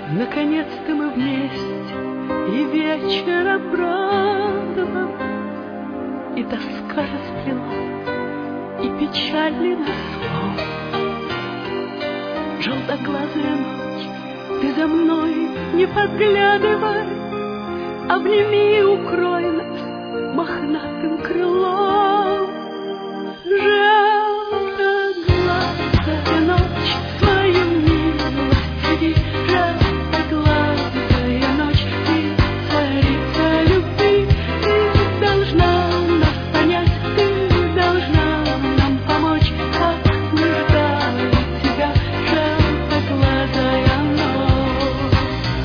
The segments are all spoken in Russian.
Наконец-то мы вместе, и вечер обрадовал, и тоска расплелась, и печальный сон. Желтоглазая ночь, ты за мной не подглядывай, обними и укрой нас мохнатым крылом. Желтоглазая ночь, свою милость яви, желтоглазая ночь, ты царица любви, ты должна нас понять, ты должна нам помочь, как мы ждали тебя, желтоглазая ночь.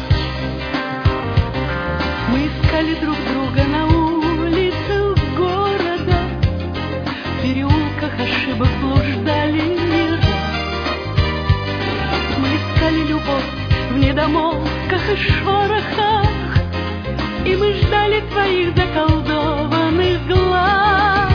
Мы искали друг друга на улицах города, в переулках ошибок блуждали не раз. Мы искали любовь в недомолвках и шорохах, и мы ждали твоих заколдованных глаз.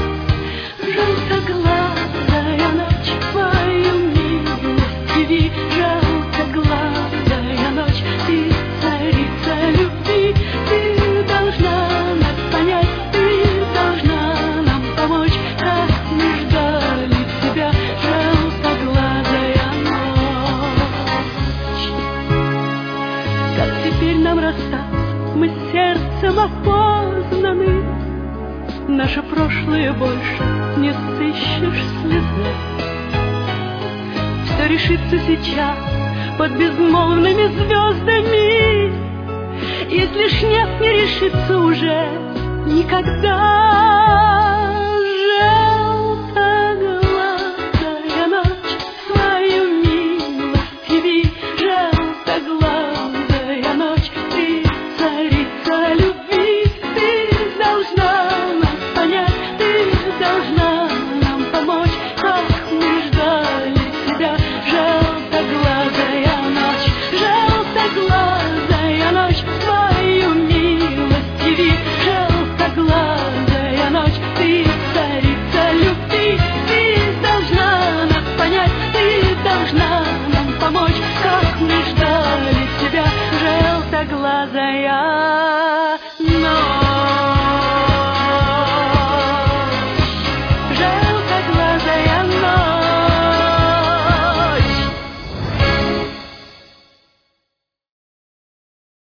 Желтоглазая ночь, твою милость яви, желтоглазая ночь, ты царица любви, ты должна нас понять, ты должна нам помочь, как мы ждали тебя, желтоглазая ночь. Как теперь нам расстаться, мы сердцем опознаны, наше прошлое больше не сыщешь слезы. Все решится сейчас под безмолвными звездами, если ж нет, не решится уже никогда.